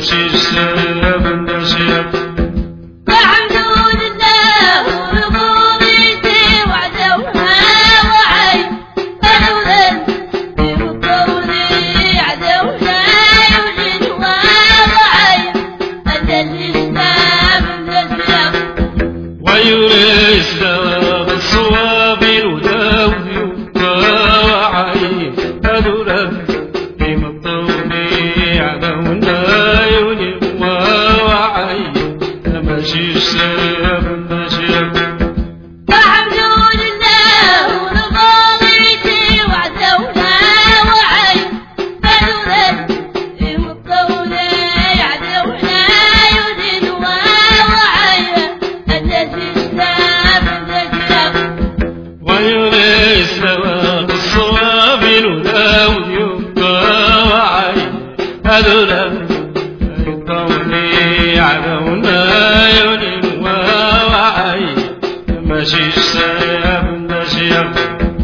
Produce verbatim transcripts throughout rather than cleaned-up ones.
ماشي الشاب النشيب ويورث له بالصواب الوداوي وعين هذولا في مطوني عدونا يوني وعين ماشي الشاب النشيب ويورث له بالصواب الوداوي وعين هذولا يطوني عدونا يوني وعين ماشي الشاب النشيب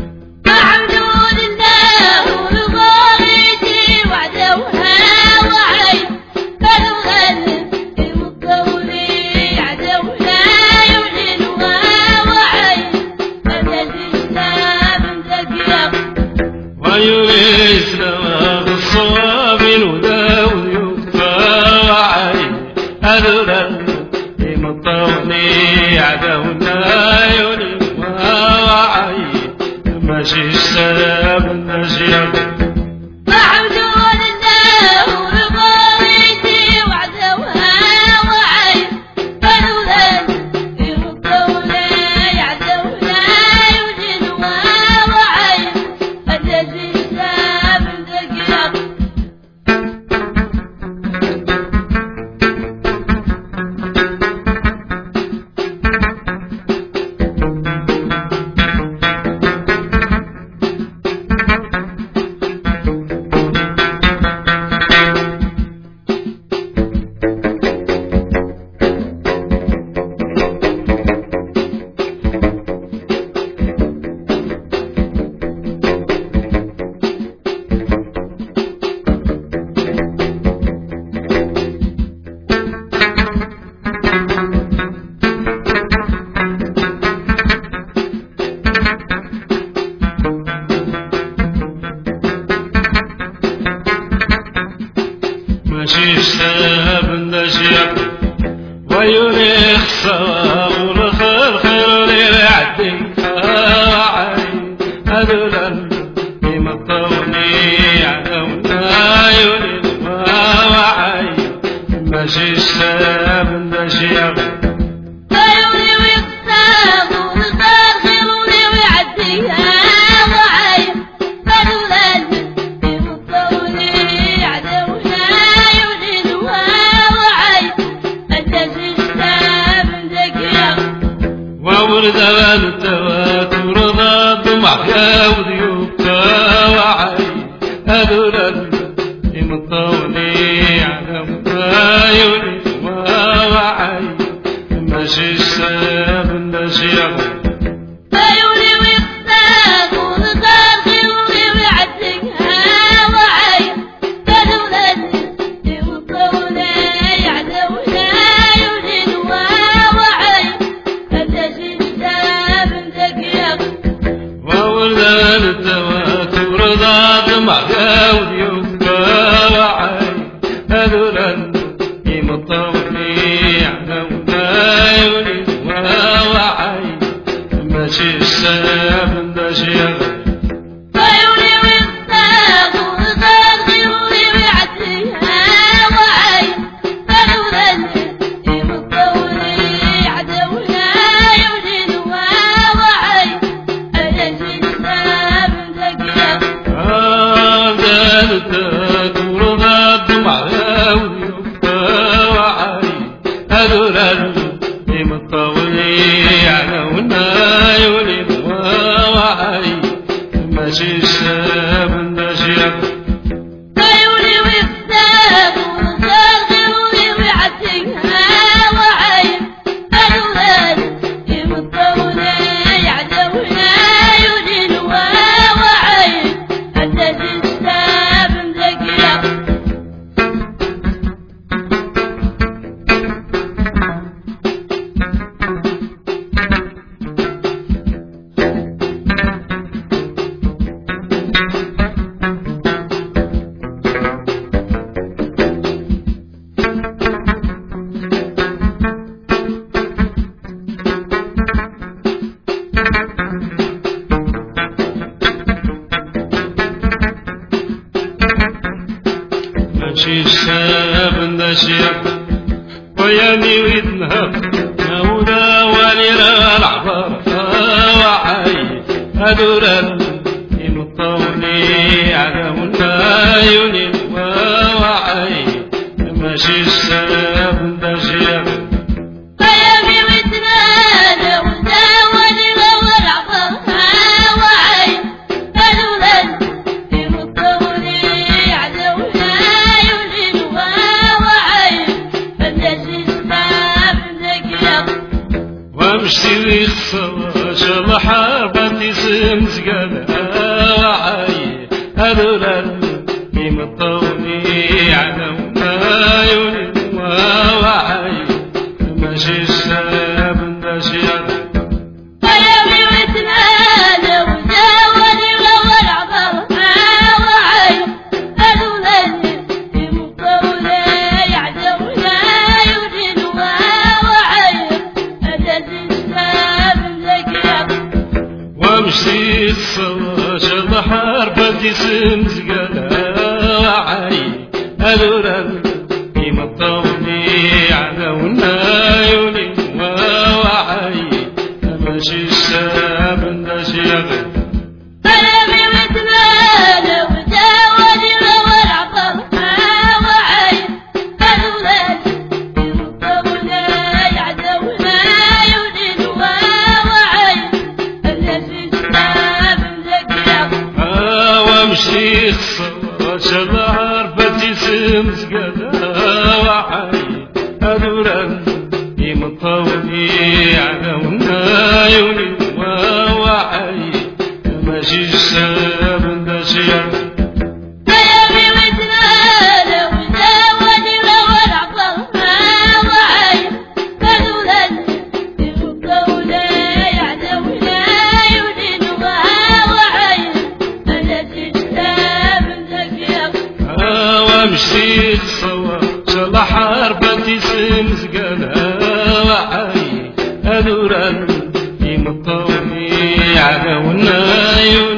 ويورث له بالصواب الوداوي وعين هذولا يمطوني عدونا يوني وعين ماشي الشاب النشيب ماشي الشاب النشيب ويورث ثواب الخير خير للعدي عين هذولا يمطوني عدونا يوني وعين ماشي الشاب النشيب وورد التواتر ضاد معيا وذيوب وعين هذولا يمطوني عدونا يوني وعين ماشي الشاب النشيب التواتر ضاد معيا وذيوب وعين هذولا يمطوني عدونا يوني وعين ماشي الشاب النشيب هذولا يمطوني عدونا يوني وعين ماشي الشاب النشيب ماشي الشاب ناشية وياني ويدنها نولا وليرا العبر وعاي أدورا يمطوني على منايوني وعاي ماشي الشاب ناشية وياني ويدنها نولا وليرا العبر وعاي أدورا يمطوني على منايوني وعاي ماشي الشاب ناشية وامشي الصواش الحربة سمسقنا وعاي هذولا يمطوني على منايوني وعاي ماشي الشاب الناشية ويامي وتنادى وجاوني والعبر وعاي هذولا يمطوني يعدونا يودين وعاي وامشي الصواش الحربة سمسقنا وعاي هذولا يمطوني على منايوني وعاي ماشي الشاب الناشية ويامي وتنادى وجاوني والعبر وعاي هذولا يمطوني يعدونا يودين وعاي وامشي الصواش الحربة سمسقنا وعاي هذولا يمطوني على منايوني وعاي ماشي الشاب الناشية ويامي وتنادى وجاوني والعبر وعاي هذولا يمطوني يعدونا يودين وعاي وامشي الصواش الحربة سمسقنا وعاي هذولا يمطوني على منايوني